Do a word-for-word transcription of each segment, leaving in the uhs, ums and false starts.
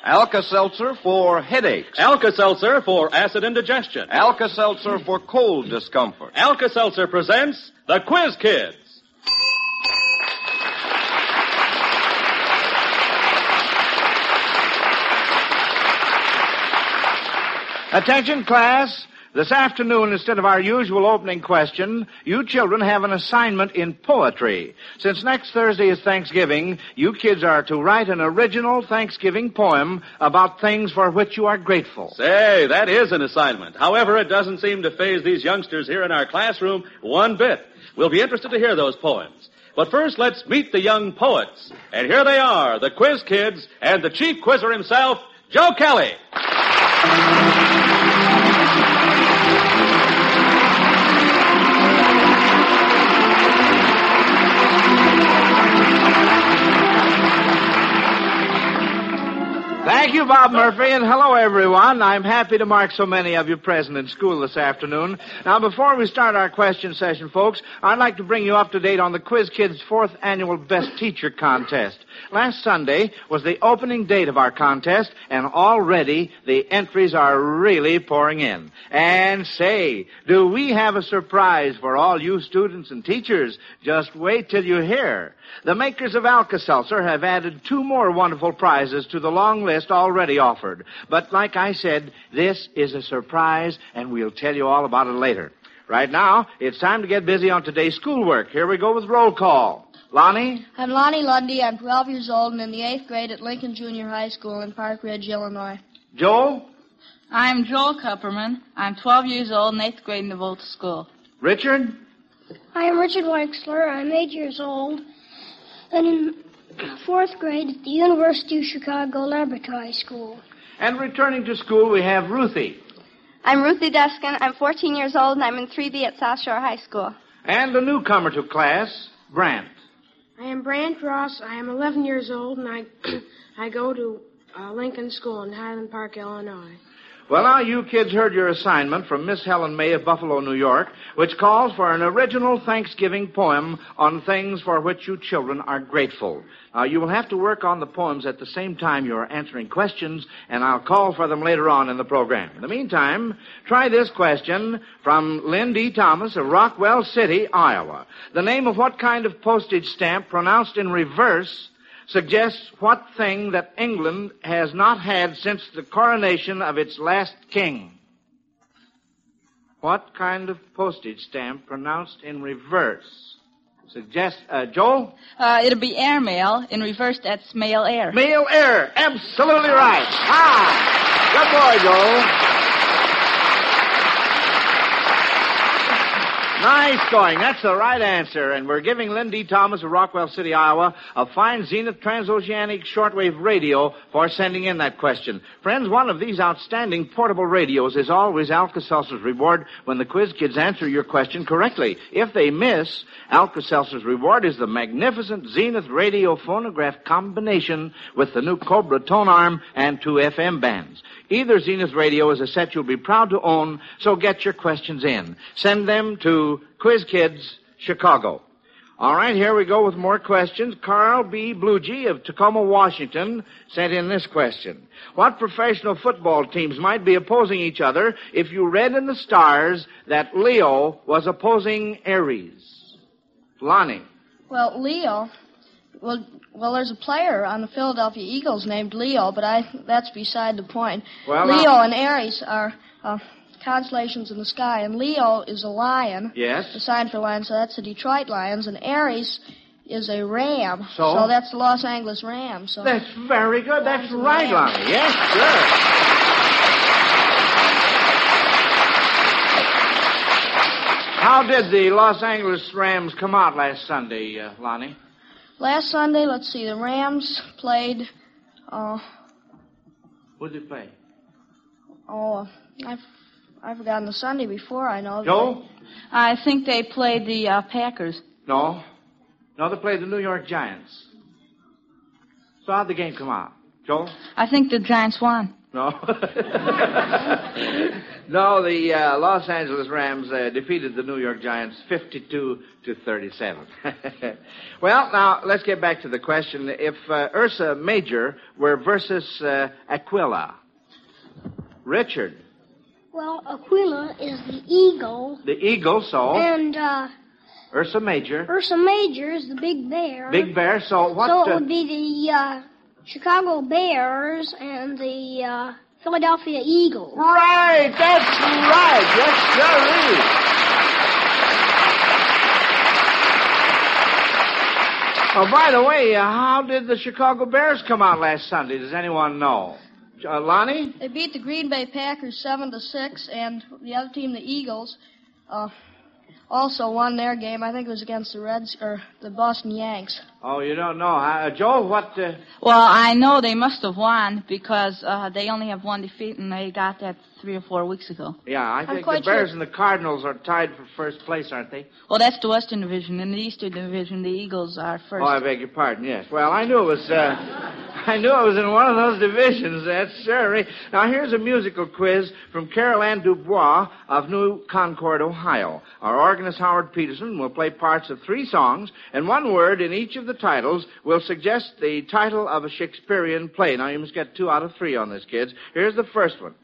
Alka-Seltzer for headaches. Alka-Seltzer for acid indigestion. Alka-Seltzer for cold discomfort. Alka-Seltzer presents the Quiz Kids. Attention, class. This afternoon, instead of our usual opening question, you children have an assignment in poetry. Since next Thursday is Thanksgiving, you kids are to write an original Thanksgiving poem about things for which you are grateful. Say, that is an assignment. However, it doesn't seem to faze these youngsters here in our classroom one bit. We'll be interested to hear those poems. But first, let's meet the young poets. And here they are, the Quiz Kids and the chief quizzer himself, Joe Kelly. Thank you, Bob Murphy, and hello, everyone. I'm happy to mark so many of you present in school this afternoon. Now, before we start our question session, folks, I'd like to bring you up to date on the Quiz Kids' fourth annual Best Teacher Contest. Last Sunday was the opening date of our contest, and already the entries are really pouring in. And say, do we have a surprise for all you students and teachers? Just wait till you hear. The makers of Alka-Seltzer have added two more wonderful prizes to the long list already offered. But like I said, this is a surprise, and we'll tell you all about it later. Right now, it's time to get busy on today's schoolwork. Here we go with roll call. Lonnie? I'm Lonnie Lundy. I'm twelve years old and in the eighth grade at Lincoln Junior High School in Park Ridge, Illinois. Joel? I'm Joel Kupperman. I'm twelve years old and eighth grade in the Volta School. Richard? I am Richard Weixler. I'm eight years old and in fourth grade at the University of Chicago Laboratory School. And returning to school, we have Ruthie. I'm Ruthie Deskin. I'm fourteen years old, and I'm in three B at South Shore High School. And a newcomer to class, Brant. I am Brant Ross. I am eleven years old, and I I go to uh, Lincoln School in Highland Park, Illinois. Well, now, you kids heard your assignment from Miss Helen May of Buffalo, New York, which calls for an original Thanksgiving poem on things for which you children are grateful. Now, you will have to work on the poems at the same time you are answering questions, and I'll call for them later on in the program. In the meantime, try this question from Lynn D. Thomas of Rockwell City, Iowa. The name of what kind of postage stamp pronounced in reverse suggests what thing that England has not had since the coronation of its last king? What kind of postage stamp pronounced in reverse? Suggest, uh, Joel? Uh, it'll be airmail. In reverse, that's mail air. Mail air. Absolutely right. Ah, good boy, Joel. Nice going. That's the right answer. And we're giving Lynn D. Thomas of Rockwell City, Iowa, a fine Zenith transoceanic shortwave radio for sending in that question. Friends, one of these outstanding portable radios is always Alka-Seltzer's reward when the quiz kids answer your question correctly. If they miss, Alka-Seltzer's reward is the magnificent Zenith radio phonograph combination with the new Cobra tone arm and two F M bands. Either Zenith radio is a set you'll be proud to own, so get your questions in. Send them to Quiz Kids, Chicago. All right, here we go with more questions. Carl B. Bluegee of Tacoma, Washington, sent in this question. What professional football teams might be opposing each other if you read in the stars that Leo was opposing Aries? Lonnie. Well, Leo... Well, well, there's a player on the Philadelphia Eagles named Leo, but I that's beside the point. Well, Leo uh, and Aries are uh, constellations in the sky, and Leo is a lion. Yes. The sign for lion, so that's the Detroit Lions, and Aries is a ram. So? So that's the Los Angeles Rams. So That's very good. That's Lions right, and Lonnie. Yes, sir. How did the Los Angeles Rams come out last Sunday, uh, Lonnie? Last Sunday, let's see, the Rams played, uh... Who did they play? Oh, I've, I've forgotten the Sunday before, I know. Joe? I think they played the uh, Packers. No. No, they played the New York Giants. So how'd the game come out? Joe? I think the Giants won. No. No, the uh, Los Angeles Rams uh, defeated the New York Giants fifty-two to thirty-seven. Well, now, let's get back to the question. If uh, Ursa Major were versus uh, Aquila, Richard. Well, Aquila is the eagle. The eagle, so. And uh, Ursa Major. Ursa Major is the big bear. Big bear, so what? So it uh, would be the uh, Chicago Bears and the uh, Philadelphia Eagles. Right, that's right. Yes, sir. Oh, by the way, uh, how did the Chicago Bears come out last Sunday? Does anyone know? Uh, Lonnie? They beat the Green Bay Packers seven to six, and the other team, the Eagles, uh, also won their game. I think it was against the Reds or the Boston Yanks. Oh, you don't know. Uh, Joe, what? Uh... Well, I know they must have won because uh, they only have one defeat, and they got that three or four weeks ago. Yeah, I I'm think the quite Bears sure. and the Cardinals are tied for first place, aren't they? Well, that's the Western Division. In the Eastern Division, the Eagles are first. Oh, I beg your pardon. Yes. Well, I knew it was. Uh, I knew it was in one of those divisions. That's sure. Now, here's a musical quiz from Carol Ann Dubois of New Concord, Ohio. Our organist Howard Peterson will play parts of three songs, and one word in each of the titles will suggest the title of a Shakespearean play. Now, you must get two out of three on this, kids. Here's the first one.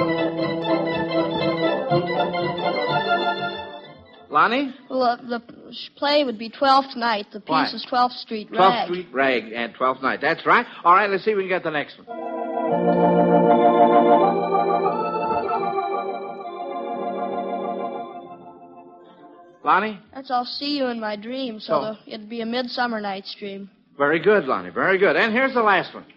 Lonnie? Well, uh, the play would be twelfth Night. The piece Why? is twelfth Street Rag. twelfth Street Rag and twelfth Night. That's right. All right, let's see if we can get the next one. Lonnie? That's I'll See You in My Dream, so Oh. the, it'd be a Midsummer Night's Dream. Very good, Lonnie. Very good. And here's the last one.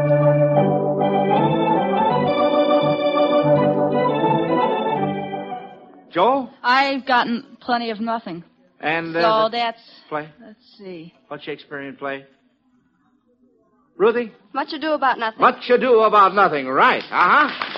Joel? I've gotten plenty of nothing. And uh, So the that's... play? Let's see. What Shakespearean play? Ruthie? Much Ado About Nothing. Much Ado About Nothing. Right. Uh-huh.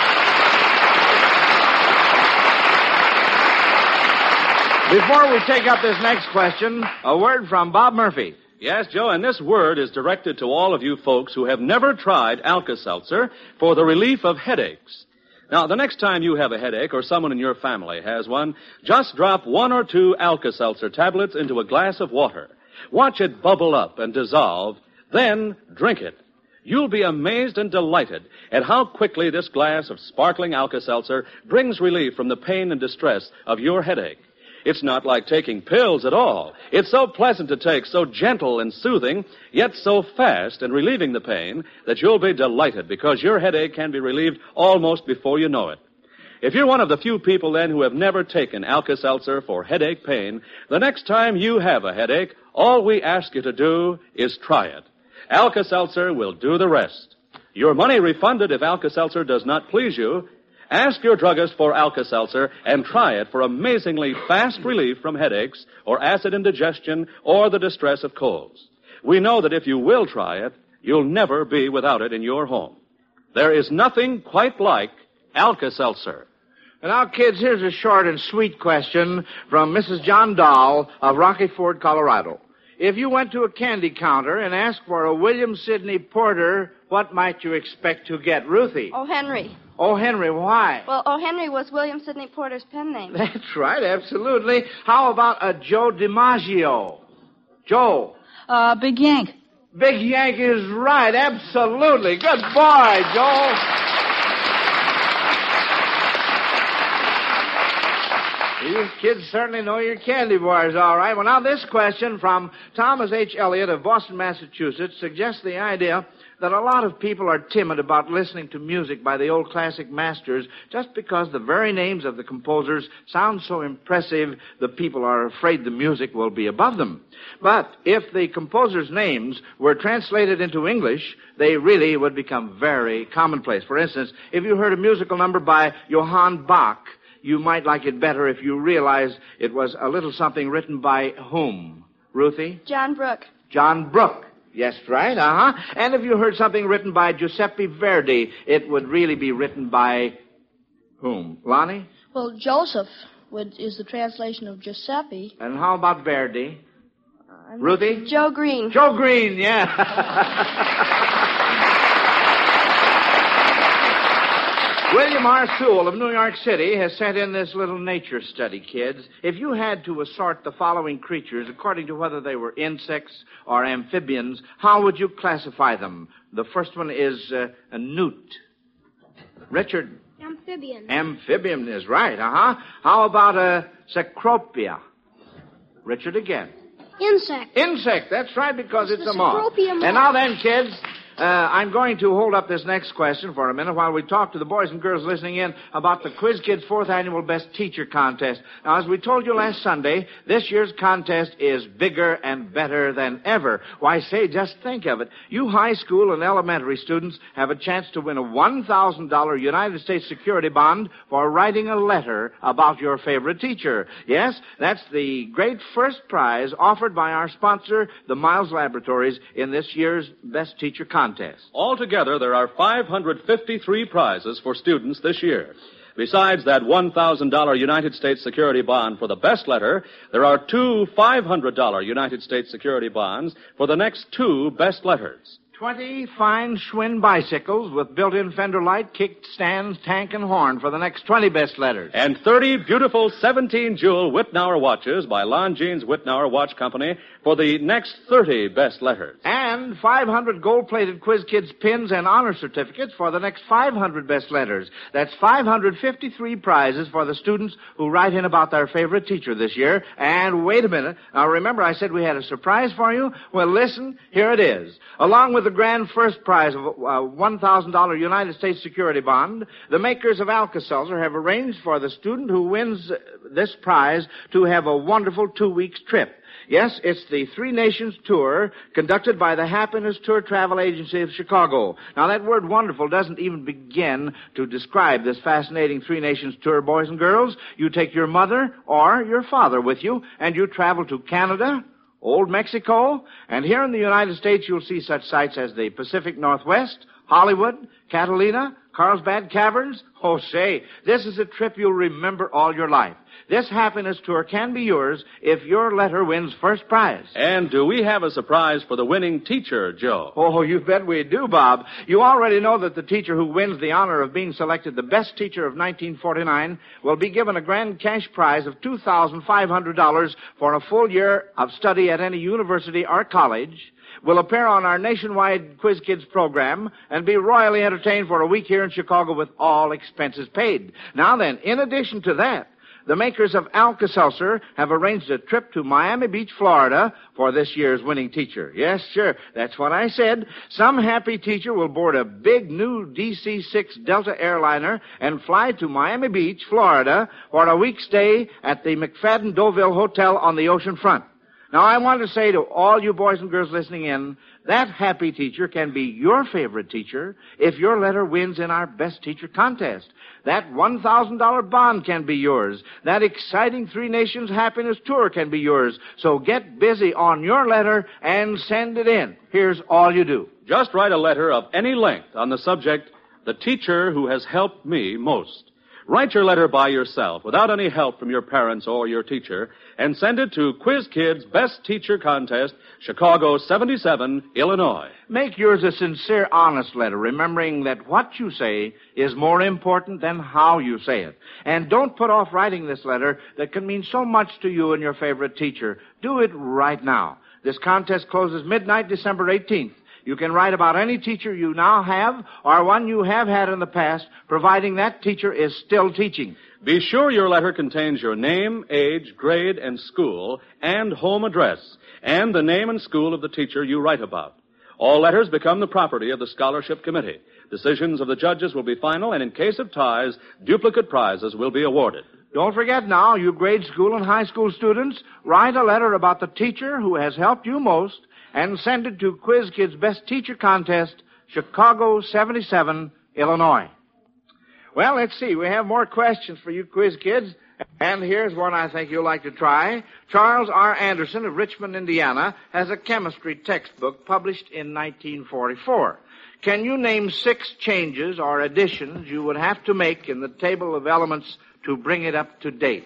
Before we take up this next question, a word from Bob Murphy. Yes, Joe, and this word is directed to all of you folks who have never tried Alka-Seltzer for the relief of headaches. Now, the next time you have a headache or someone in your family has one, just drop one or two Alka-Seltzer tablets into a glass of water. Watch it bubble up and dissolve, then drink it. You'll be amazed and delighted at how quickly this glass of sparkling Alka-Seltzer brings relief from the pain and distress of your headache. It's not like taking pills at all. It's so pleasant to take, so gentle and soothing, yet so fast in relieving the pain that you'll be delighted because your headache can be relieved almost before you know it. If you're one of the few people then who have never taken Alka-Seltzer for headache pain, the next time you have a headache, all we ask you to do is try it. Alka-Seltzer will do the rest. Your money refunded if Alka-Seltzer does not please you. Ask your druggist for Alka-Seltzer and try it for amazingly fast relief from headaches or acid indigestion or the distress of colds. We know that if you will try it, you'll never be without it in your home. There is nothing quite like Alka-Seltzer. And now, kids, here's a short and sweet question from Missus John Dahl of Rocky Ford, Colorado. If you went to a candy counter and asked for a William Sidney Porter, what might you expect to get? Ruthie? O. Henry. Oh, Henry, why? Well, O. Henry was William Sidney Porter's pen name. That's right, absolutely. How about a Joe DiMaggio? Joe? Uh, Big Yank. Big Yank is right, absolutely. Good boy, Joe. You kids certainly know your candy bars, all right. Well, now this question from Thomas H. Elliott of Boston, Massachusetts, suggests the idea that a lot of people are timid about listening to music by the old classic masters just because the very names of the composers sound so impressive the people are afraid the music will be above them. But if the composers' names were translated into English, they really would become very commonplace. For instance, if you heard a musical number by Johann Bach, you might like it better if you realized it was a little something written by whom? Ruthie? John Brooke. John Brooke. Yes, right, uh-huh. And if you heard something written by Giuseppe Verdi, it would really be written by whom? Lonnie? Well, Joseph would, is the translation of Giuseppe. And how about Verdi? I'm Ruthie? Joe Green. Joe Green, yeah. William R. Sewell of New York City has sent in this little nature study, kids. If you had to assort the following creatures according to whether they were insects or amphibians, how would you classify them? The first one is uh, a newt. Richard? Amphibian. Amphibian is right, uh-huh. How about a cecropia? Richard again. Insect. Insect, that's right, because it's, It's a the moth. Cecropia moth. And now then, kids, uh, I'm going to hold up this next question for a minute while we talk to the boys and girls listening in about the Quiz Kids' fourth annual Best Teacher Contest. Now, as we told you last Sunday, this year's contest is bigger and better than ever. Why, say, just think of it. You high school and elementary students have a chance to win a one thousand dollars United States security bond for writing a letter about your favorite teacher. Yes, that's the great first prize offered by our sponsor, the Miles Laboratories, in this year's Best Teacher Contest. Altogether, there are five hundred fifty-three prizes for students this year. Besides that one thousand dollars United States security bond for the best letter, there are two five hundred dollars United States security bonds for the next two best letters. Twenty fine Schwinn bicycles with built-in fender light, kick stands, tank, and horn for the next twenty best letters. And thirty beautiful seventeen-jewel Whitnauer watches by Longines Whitnauer Watch Company for the next thirty best letters. And five hundred gold-plated Quiz Kids pins and honor certificates for the next five hundred best letters. That's five hundred fifty-three prizes for the students who write in about their favorite teacher this year. And wait a minute. Now, remember I said we had a surprise for you? Well, listen, here it is. Along with the grand first prize of a uh, one thousand dollars United States security bond, the makers of Alka-Seltzer have arranged for the student who wins this prize to have a wonderful two-week trip. Yes, it's the Three Nations Tour conducted by the Happiness Tour Travel Agency of Chicago. Now, that word wonderful doesn't even begin to describe this fascinating Three Nations Tour, boys and girls. You take your mother or your father with you, and you travel to Canada, Old Mexico, and here in the United States you'll see such sights as the Pacific Northwest, Hollywood, Catalina, Carlsbad Caverns. Oh, say, this is a trip you'll remember all your life. This happiness tour can be yours if your letter wins first prize. And do we have a surprise for the winning teacher, Joe? Oh, you bet we do, Bob. You already know that the teacher who wins the honor of being selected the best teacher of nineteen forty-nine will be given a grand cash prize of two thousand five hundred dollars for a full year of study at any university or college, will appear on our nationwide Quiz Kids program, and be royally entertained for a week here in Chicago with all expenses paid. Now then, in addition to that, the makers of Alka-Seltzer have arranged a trip to Miami Beach, Florida for this year's winning teacher. Yes, sure, that's what I said. Some happy teacher will board a big new D C six Delta airliner and fly to Miami Beach, Florida for a week stay at the McFadden Deauville Hotel on the ocean front. Now, I want to say to all you boys and girls listening in, that happy teacher can be your favorite teacher if your letter wins in our Best Teacher Contest. That one thousand dollars bond can be yours. That exciting Three Nations Happiness Tour can be yours. So get busy on your letter and send it in. Here's all you do. Just write a letter of any length on the subject, "The Teacher Who Has Helped Me Most." Write your letter by yourself, without any help from your parents or your teacher, and send it to Quiz Kids Best Teacher Contest, Chicago seventy-seven, Illinois. Make yours a sincere, honest letter, remembering that what you say is more important than how you say it. And don't put off writing this letter that can mean so much to you and your favorite teacher. Do it right now. This contest closes midnight, December eighteenth. You can write about any teacher you now have or one you have had in the past, providing that teacher is still teaching. Be sure your letter contains your name, age, grade, and school, and home address, and the name and school of the teacher you write about. All letters become the property of the Scholarship Committee. Decisions of the judges will be final, and in case of ties, duplicate prizes will be awarded. Don't forget now, you grade school and high school students, write a letter about the teacher who has helped you most, and send it to Quiz Kids Best Teacher Contest, Chicago seventy-seven, Illinois. Well, let's see. We have more questions for you Quiz Kids. And here's one I think you'll like to try. Charles R. Anderson of Richmond, Indiana, has a chemistry textbook published in nineteen forty-four. Can you name six changes or additions you would have to make in the table of elements to bring it up to date?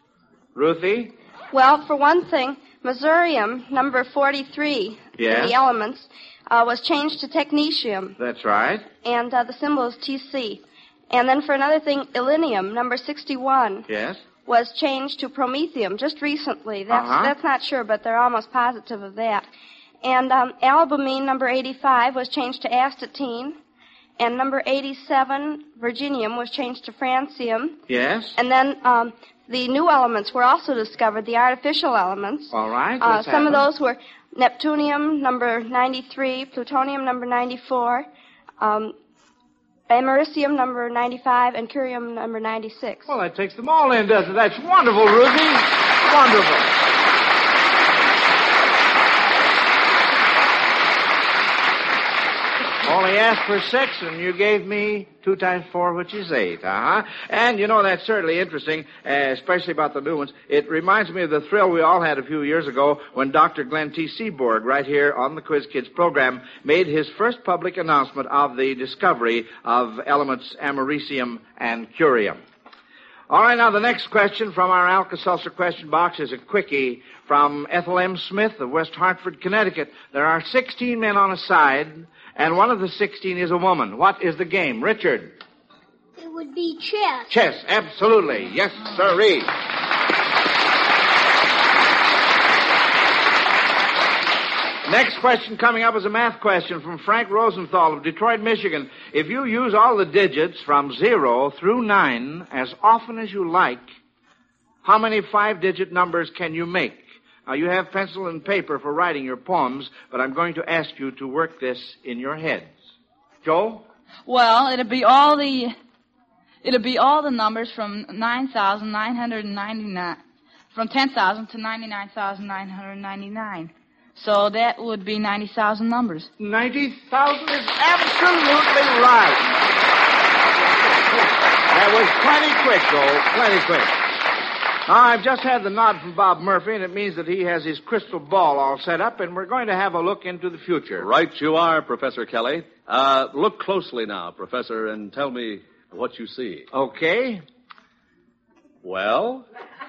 Ruthie? Well, for one thing, Missourium, number forty-three Yes. in the elements, uh, was changed to technetium, That's right. and uh, the symbol is T C. And then for another thing, Illinium, number sixty-one, Yes? was changed to Promethium just recently. That's Uh-huh. that's not sure, but they're almost positive of that. And um, Albumine, number eighty-five, was changed to Astatine. And number eighty-seven, Virginium, was changed to Francium. Yes? And then um, the new elements were also discovered, the artificial elements. All right. Uh, let's some have of them. those were Neptunium, number ninety-three, Plutonium, number ninety-four, um, Americium, number ninety-five, and Curium, number ninety-six. Well, that takes them all in, doesn't it? That's wonderful, Ruthie. Wonderful. Only asked for six, and you gave me two times four, which is eight. Uh-huh. And, you know, that's certainly interesting, uh, especially about the new ones. It reminds me of the thrill we all had a few years ago when Doctor Glenn T. Seaborg, right here on the Quiz Kids program, made his first public announcement of the discovery of elements americium and curium. All right, now the next question from our Alka-Seltzer question box is a quickie from Ethel M. Smith of West Hartford, Connecticut. There are sixteen men on a side, and one of the sixteen is a woman. What is the game? Richard? It would be chess. Chess, absolutely. Yes, sirree. Next question coming up is a math question from Frank Rosenthal of Detroit, Michigan. If you use all the digits from zero through nine as often as you like, how many five-digit numbers can you make? Now, you have pencil and paper for writing your poems, but I'm going to ask you to work this in your heads. Joe? Well, it'll be all the it'll be all the numbers from nine thousand nine hundred ninety-nine, from ten thousand to ninety-nine thousand nine hundred ninety-nine. So that would be ninety thousand numbers. ninety thousand is absolutely right. That was plenty quick, Joe. Plenty quick. Now, I've just had the nod from Bob Murphy, and it means that he has his crystal ball all set up, and we're going to have a look into the future. Right you are, Professor Kelly. Uh, look closely now, Professor, and tell me what you see. Okay. Well?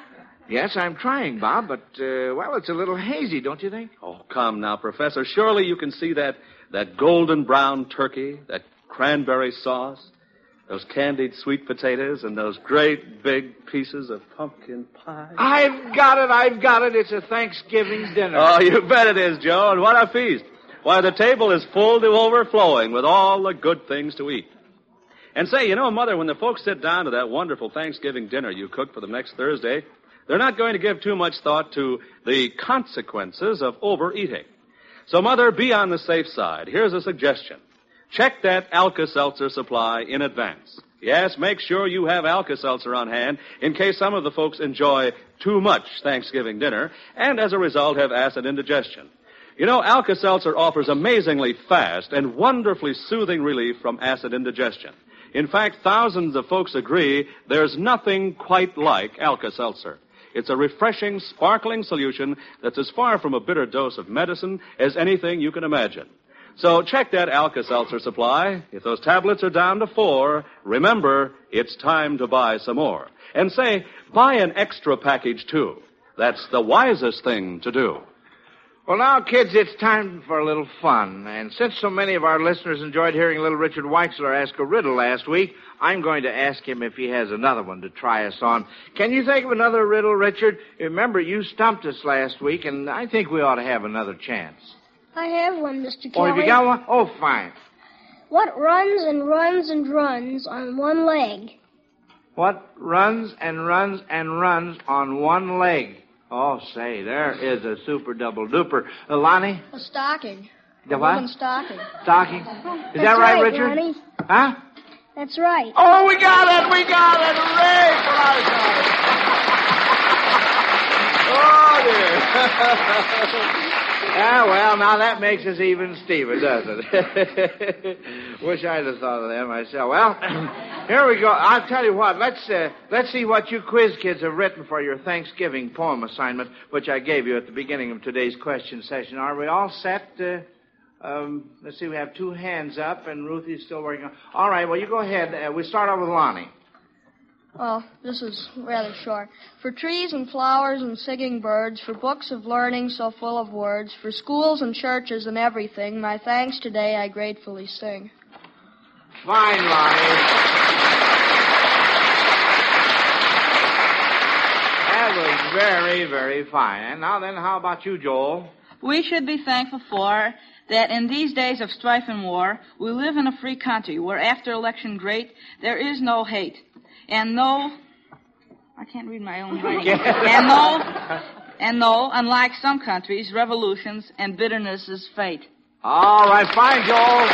Yes, I'm trying, Bob, but, uh, well, it's a little hazy, don't you think? Oh, come now, Professor. Surely you can see that, that golden brown turkey, that cranberry sauce, those candied sweet potatoes, and those great big pieces of pumpkin pie. I've got it, I've got it. It's a Thanksgiving dinner. Oh, you bet it is, Joe. And what a feast. Why, the table is full to overflowing with all the good things to eat. And say, you know, Mother, when the folks sit down to that wonderful Thanksgiving dinner you cooked for them next Thursday, they're not going to give too much thought to the consequences of overeating. So, Mother, be on the safe side. Here's a suggestion. Check that Alka-Seltzer supply in advance. Yes, make sure you have Alka-Seltzer on hand in case some of the folks enjoy too much Thanksgiving dinner and, as a result, have acid indigestion. You know, Alka-Seltzer offers amazingly fast and wonderfully soothing relief from acid indigestion. In fact, thousands of folks agree there's nothing quite like Alka-Seltzer. It's a refreshing, sparkling solution that's as far from a bitter dose of medicine as anything you can imagine. So check that Alka-Seltzer supply. If those tablets are down to four, remember, it's time to buy some more. And say, buy an extra package, too. That's the wisest thing to do. Well, now, kids, it's time for a little fun. And since so many of our listeners enjoyed hearing little Richard Weixler ask a riddle last week, I'm going to ask him if he has another one to try us on. Can you think of another riddle, Richard? Remember, you stumped us last week, and I think we ought to have another chance. I have one, Mister Kelly. Oh, have you got one? Oh, fine. What runs and runs and runs on one leg? What runs and runs and runs on one leg? Oh, say, there is a super double duper. Uh, Lonnie? A stocking. The a what? woman's stocking. Stocking. Is That's that right, right, Richard? Lonnie. Huh? That's right. Oh, we got it! We got it! Hooray for our side. Oh, dear. Ah, well, now that makes us even Steven, doesn't it? Wish I'd have thought of that myself. Well, here we go. I'll tell you what. Let's uh, let's see what you quiz kids have written for your Thanksgiving poem assignment, which I gave you at the beginning of today's question session. Are we all set? Uh, um, let's see. We have two hands up, and Ruthie's still working on. All right. Well, you go ahead. Uh, we start off with Lonnie. Well, this is rather short. For trees and flowers and singing birds, for books of learning so full of words, for schools and churches and everything, my thanks today I gratefully sing. Fine, Lonnie. That was very, very fine. And now then, how about you, Joel? We should be thankful for that in these days of strife and war, we live in a free country where after election great, there is no hate. And no, I can't read my own writing. and no, and no, unlike some countries, revolutions and bitterness is fate. All right, fine, Joel.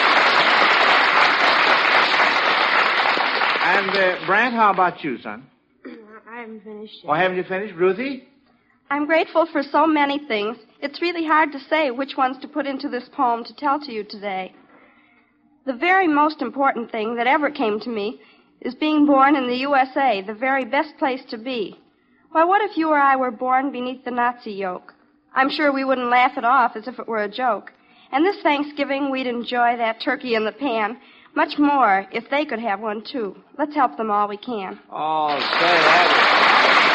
And, uh, Brant, how about you, son? I haven't finished yet. Oh, haven't you finished? Ruthie? I'm grateful for so many things. It's really hard to say which ones to put into this poem to tell to you today. The very most important thing that ever came to me is being born in the U S A, the very best place to be. Why, what if you or I were born beneath the Nazi yoke? I'm sure we wouldn't laugh it off as if it were a joke. And this Thanksgiving, we'd enjoy that turkey in the pan much more if they could have one, too. Let's help them all we can. Oh, say that.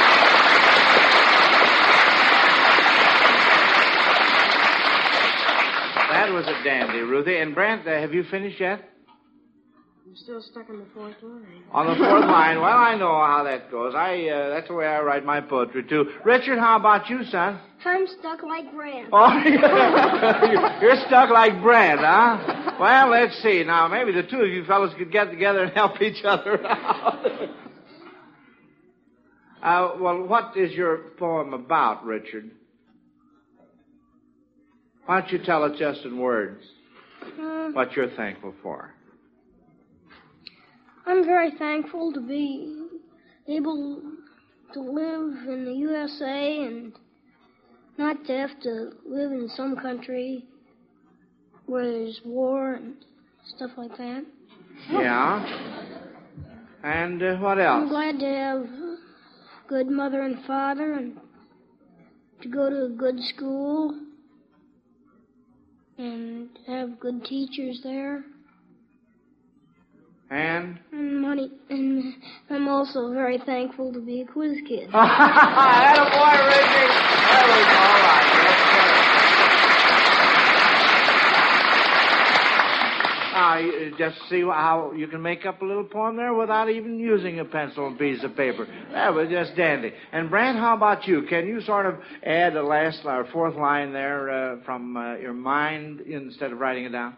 That was a dandy, Ruthie. And Brant, uh, have you finished yet? I'm still stuck on the fourth line. On the fourth line. Well, I know how that goes. I uh, that's the way I write my poetry, too. Richard, how about you, son? I'm stuck like Brant. Oh, you're stuck like Brant, huh? Well, let's see. Now, maybe the two of you fellows could get together and help each other out. uh, well, what is your poem about, Richard? Why don't you tell it just in words Uh, what you're thankful for? I'm very thankful to be able to live in the U S A and not to have to live in some country where there's war and stuff like that. Yeah. And uh, what I'm else? glad to have a good mother and father and to go to a good school and have good teachers there. And? And money. And I'm also very thankful to be a quiz kid. Atta boy, Richard. That was all right. Yes, sir. Now, you just see how you can make up a little poem there without even using a pencil and piece of paper. That was just dandy. And, Brant, how about you? Can you sort of add the last or fourth line there uh, from uh, your mind instead of writing it down?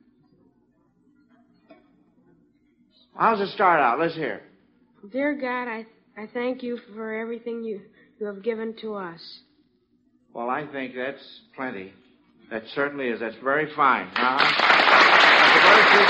How's it start out? Let's hear. Dear God, I I thank you for everything you, you have given to us. Well, I think that's plenty. That certainly is. That's very fine. Uh-huh. That's a very good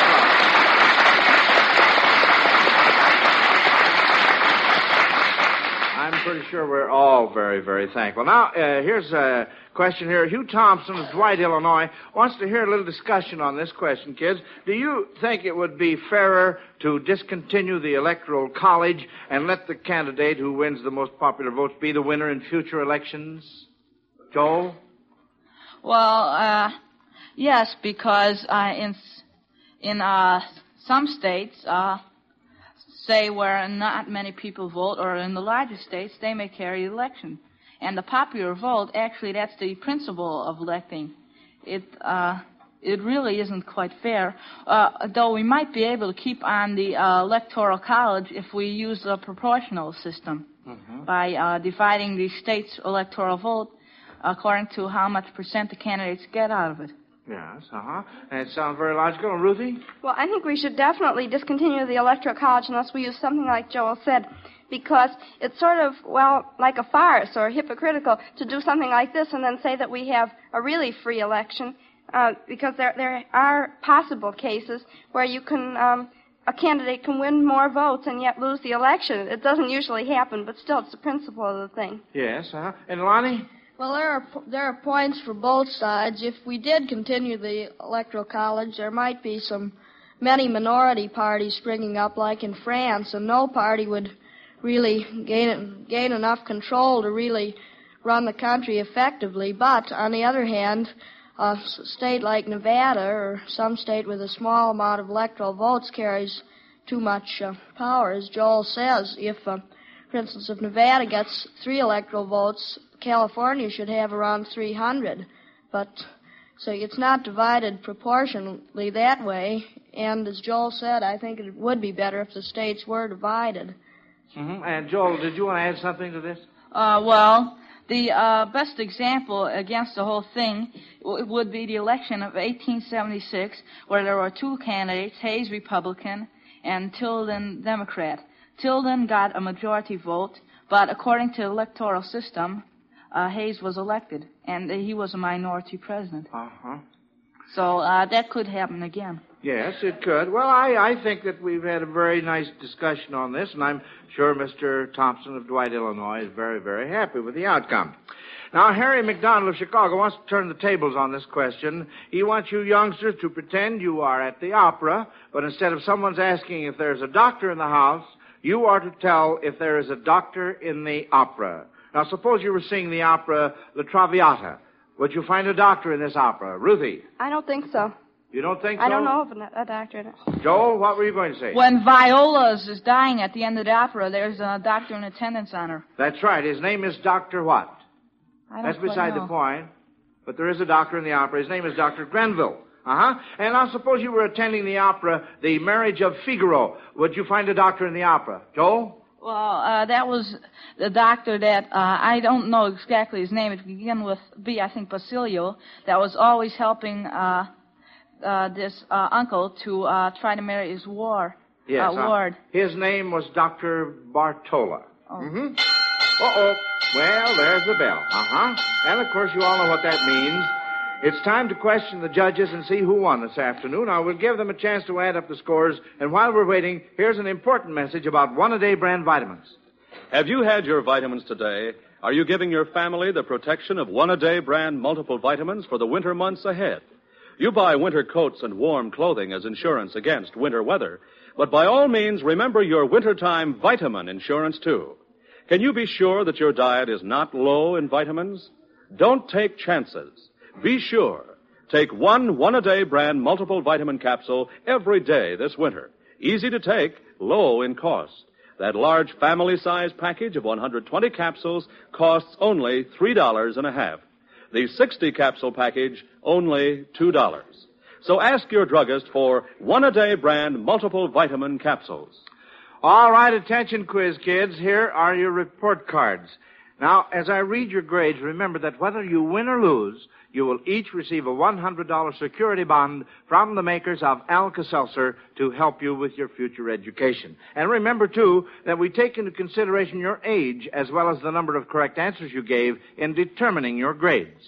thought. I'm pretty sure we're all very, very thankful. Now, uh, here's a question here. Hugh Thompson of Dwight, Illinois, wants to hear a little discussion on this question, kids. Do you think it would be fairer to discontinue the Electoral College and let the candidate who wins the most popular votes be the winner in future elections? Joel? Well, uh, yes, because uh, in in uh, some states, uh, say where not many people vote, or in the larger states, they may carry the election. And the popular vote, actually, that's the principle of electing. It uh, it really isn't quite fair, uh, though we might be able to keep on the uh, Electoral College if we use a proportional system mm-hmm. by uh, dividing the state's electoral vote according to how much percent the candidates get out of it. Yes, uh-huh. And it sounds very logical. And Ruthie? Well, I think we should definitely discontinue the Electoral College unless we use something like Joel said, because it's sort of, well, like a farce or hypocritical to do something like this and then say that we have a really free election, uh, because there there are possible cases where you can, um, a candidate can win more votes and yet lose the election. It doesn't usually happen, but still it's the principle of the thing. Yes, uh-huh. And Lonnie? Well, there are there are points for both sides. If we did continue the Electoral College, there might be some many minority parties springing up, like in France, and no party would really gain gain enough control to really run the country effectively. But on the other hand, a state like Nevada or some state with a small amount of electoral votes carries too much uh, power, as Joel says. If, uh, for instance, if Nevada gets three electoral votes, California should have around three hundred. But So it's not divided proportionally that way. And as Joel said, I think it would be better if the states were divided. Mm-hmm. And Joel, did you want to add something to this? Uh, well, the uh, best example against the whole thing w- would be the election of eighteen seventy-six, where there were two candidates, Hayes, Republican, and Tilden, Democrat. Tilden got a majority vote, but according to the electoral system, uh, Hayes was elected, and uh, he was a minority president. Uh-huh. So uh, that could happen again. Yes, it could. Well, I, I think that we've had a very nice discussion on this, and I'm sure Mister Thompson of Dwight, Illinois, is very, very happy with the outcome. Now, Harry McDonald of Chicago wants to turn the tables on this question. He wants you youngsters to pretend you are at the opera, but instead of someone's asking if there's a doctor in the house, you are to tell if there is a doctor in the opera. Now, suppose you were seeing the opera La Traviata. Would you find a doctor in this opera? Ruthie? I don't think so. You don't think so? I don't know of a, a doctor in it. Joel, what were you going to say? When Viola's is dying at the end of the opera, there's a doctor in attendance on her. That's right. His name is Doctor what? I don't That's quite beside know. the point. But there is a doctor in the opera. His name is Doctor Grenville. Uh-huh. And now suppose you were attending the opera, The Marriage of Figaro. Would you find a doctor in the opera? Joel? Well, uh, that was the doctor that, uh, I don't know exactly his name. It began with B, I think Basilio, that was always helping, uh, uh, this, uh, uncle to, uh, try to marry his war, Yes. uh, uh, ward. His name was Doctor Bartola. Oh. Mm-hmm. Uh-oh. Well, there's the bell. Uh-huh. And, of course, you all know what that means. It's time to question the judges and see who won this afternoon. I will give them a chance to add up the scores. And while we're waiting, here's an important message about one-a-day brand vitamins. Have you had your vitamins today? Are you giving your family the protection of one-a-day brand multiple vitamins for the winter months ahead? You buy winter coats and warm clothing as insurance against winter weather. But by all means, remember your wintertime vitamin insurance, too. Can you be sure that your diet is not low in vitamins? Don't take chances. Be sure. Take one one-a-day brand multiple vitamin capsule every day this winter. Easy to take, low in cost. That large family-size package of one hundred twenty capsules costs only three dollars and a half. The sixty capsule package, only two dollars. So ask your druggist for one-a-day brand multiple vitamin capsules. All right, attention, quiz kids. Here are your report cards. Now, as I read your grades, remember that whether you win or lose, you will each receive a one hundred dollars security bond from the makers of Alka-Seltzer to help you with your future education. And remember, too, that we take into consideration your age as well as the number of correct answers you gave in determining your grades.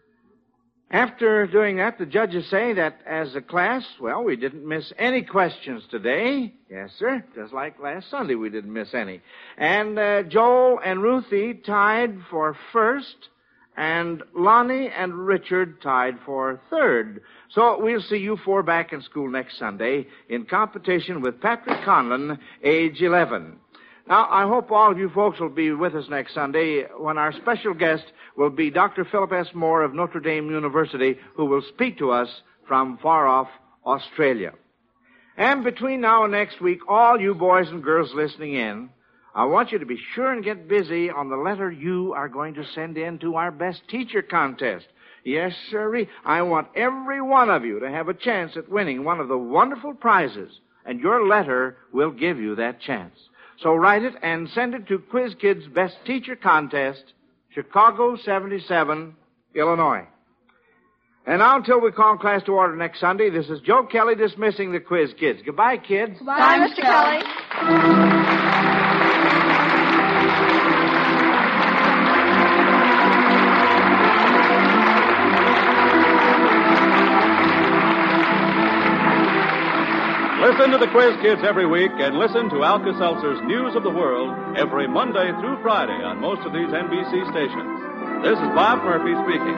After doing that, the judges say that as a class, well, we didn't miss any questions today. Yes, sir. Just like last Sunday, we didn't miss any. And uh, Joel and Ruthie tied for first, and Lonnie and Richard tied for third. So we'll see you four back in school next Sunday in competition with Patrick Conlon, age eleven. Now, I hope all of you folks will be with us next Sunday when our special guest will be Doctor Philip S. Moore of Notre Dame University, who will speak to us from far-off Australia. And between now and next week, all you boys and girls listening in, I want you to be sure and get busy on the letter you are going to send in to our Best Teacher contest. Yes, sirree. I want every one of you to have a chance at winning one of the wonderful prizes, and your letter will give you that chance. So write it and send it to Quiz Kids Best Teacher Contest, Chicago seventy-seven, Illinois. And now, until we call class to order next Sunday, this is Joe Kelly dismissing the Quiz Kids. Goodbye, kids. Bye, Bye Mister Kelly. Listen to the Quiz Kids every week and listen to Alka-Seltzer's News of the World every Monday through Friday on most of these N B C stations. This is Bob Murphy speaking.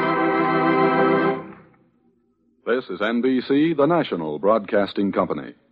This is N B C, the national broadcasting company.